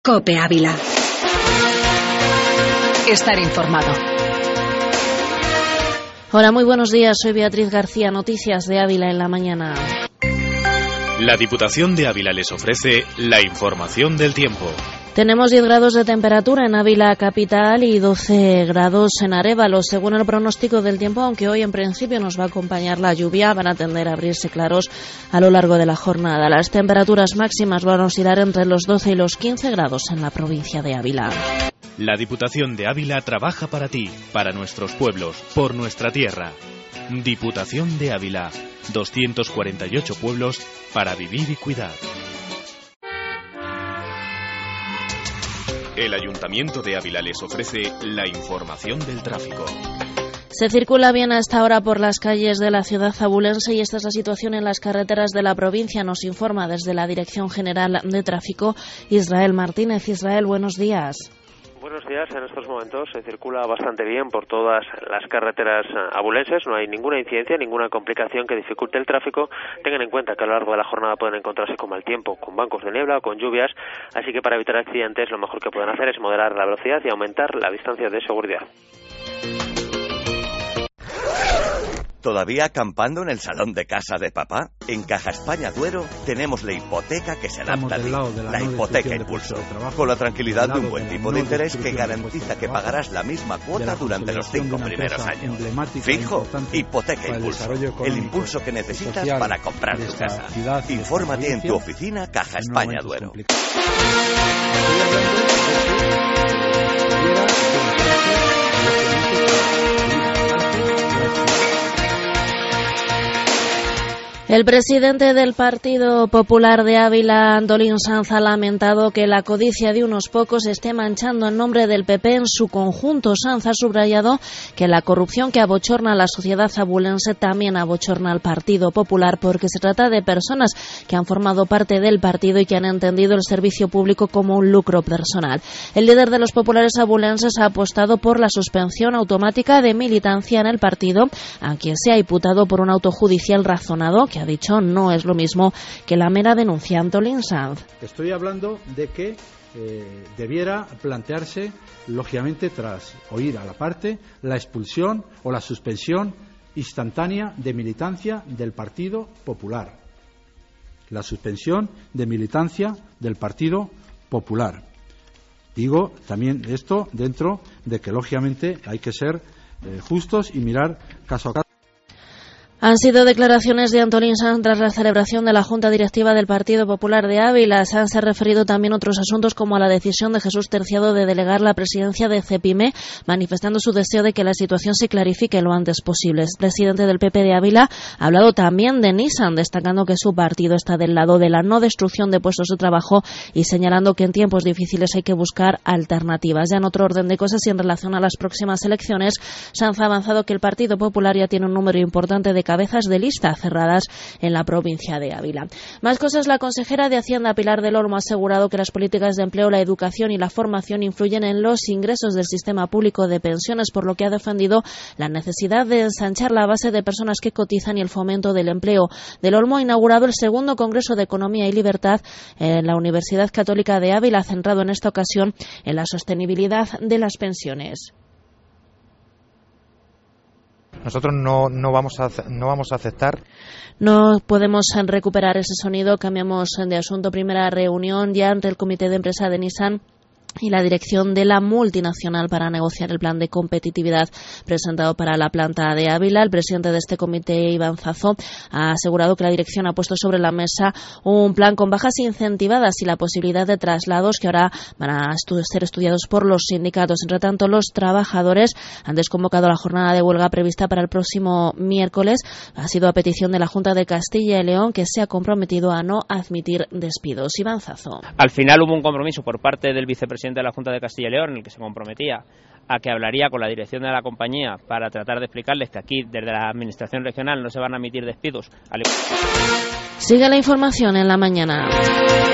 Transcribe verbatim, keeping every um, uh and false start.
COPE Ávila. Estar informado. Hola, muy buenos días. Soy Beatriz García. Noticias de Ávila en la mañana. La Diputación de Ávila les ofrece la información del tiempo. Tenemos diez grados de temperatura en Ávila capital y doce grados en Arévalo, según el pronóstico del tiempo, aunque hoy en principio nos va a acompañar la lluvia, van a tender a abrirse claros a lo largo de la jornada. Las temperaturas máximas van a oscilar entre los doce y los quince grados en la provincia de Ávila. La Diputación de Ávila trabaja para ti, para nuestros pueblos, por nuestra tierra. Diputación de Ávila, doscientos cuarenta y ocho pueblos para vivir y cuidar. El Ayuntamiento de Ávila les ofrece la información del tráfico. Se circula bien a esta hora por las calles de la ciudad abulense y esta es la situación en las carreteras de la provincia. Nos informa desde la Dirección General de Tráfico Israel Martínez. Israel, buenos días. Buenos días. En estos momentos se circula bastante bien por todas las carreteras abulenses. No hay ninguna incidencia, ninguna complicación que dificulte el tráfico. Tengan en cuenta que a lo largo de la jornada pueden encontrarse con mal tiempo, con bancos de niebla o con lluvias. Así que para evitar accidentes lo mejor que pueden hacer es moderar la velocidad y aumentar la distancia de seguridad. ¿Todavía acampando en el salón de casa de papá? En Caja España Duero tenemos la hipoteca que se adapta a ti. La hipoteca Impulso. Con la tranquilidad de un buen tipo de interés que garantiza que pagarás la misma cuota durante los cinco primeros años. Fijo, hipoteca Impulso. El impulso que necesitas para comprar tu casa. Infórmate en tu oficina Caja España Duero. El presidente del Partido Popular de Ávila, Antolín Sanz, ha lamentado que la codicia de unos pocos esté manchando el nombre del P P en su conjunto. Sanz ha subrayado que la corrupción que abochorna a la sociedad abulense también abochorna al Partido Popular, porque se trata de personas que han formado parte del partido y que han entendido el servicio público como un lucro personal. El líder de los populares abulenses ha apostado por la suspensión automática de militancia en el partido, a quien se ha imputado por un auto judicial razonado, que ha dicho no es lo mismo que la mera denuncia. Antolín Sanz. Estoy hablando de que eh, debiera plantearse, lógicamente, tras oír a la parte, la expulsión o la suspensión instantánea de militancia del Partido Popular. La suspensión de militancia del Partido Popular. Digo también esto dentro de que, lógicamente, hay que ser eh, justos y mirar caso a caso. Han sido declaraciones de Antolín Sanz tras la celebración de la Junta Directiva del Partido Popular de Ávila. Sanz se ha referido también a otros asuntos como a la decisión de Jesús Terciado de delegar la presidencia de CEPIME, manifestando su deseo de que la situación se clarifique lo antes posible. El presidente del P P de Ávila ha hablado también de Nissan, destacando que su partido está del lado de la no destrucción de puestos de trabajo y señalando que en tiempos difíciles hay que buscar alternativas. Ya en otro orden de cosas y en relación a las próximas elecciones, Sanz ha avanzado que el Partido Popular ya tiene un número importante de cabezas de lista cerradas en la provincia de Ávila. Más cosas. La consejera de Hacienda, Pilar del Olmo, ha asegurado que las políticas de empleo, la educación y la formación influyen en los ingresos del sistema público de pensiones, por lo que ha defendido la necesidad de ensanchar la base de personas que cotizan y el fomento del empleo. Del Olmo ha inaugurado el segundo Congreso de Economía y Libertad en la Universidad Católica de Ávila, centrado en esta ocasión en la sostenibilidad de las pensiones. Nosotros no, no, vamos a, no vamos a aceptar. No podemos recuperar ese sonido. Cambiamos de asunto. Primera reunión ya ante el comité de empresa de Nissan y la dirección de la multinacional para negociar el plan de competitividad presentado para la planta de Ávila. El presidente de este comité, Iván Zazo, ha asegurado que la dirección ha puesto sobre la mesa un plan con bajas incentivadas y la posibilidad de traslados que ahora van a estu- ser estudiados por los sindicatos. Entre tanto, los trabajadores han desconvocado la jornada de huelga prevista para el próximo miércoles. Ha sido a petición de la Junta de Castilla y León, que se ha comprometido a no admitir despidos. Iván Zazo. Al final hubo un compromiso por parte del vicepresidente de la Junta de Castilla y León, en el que se comprometía a que hablaría con la dirección de la compañía para tratar de explicarles que aquí, desde la administración regional, no se van a emitir despidos. Sigue la información en la mañana.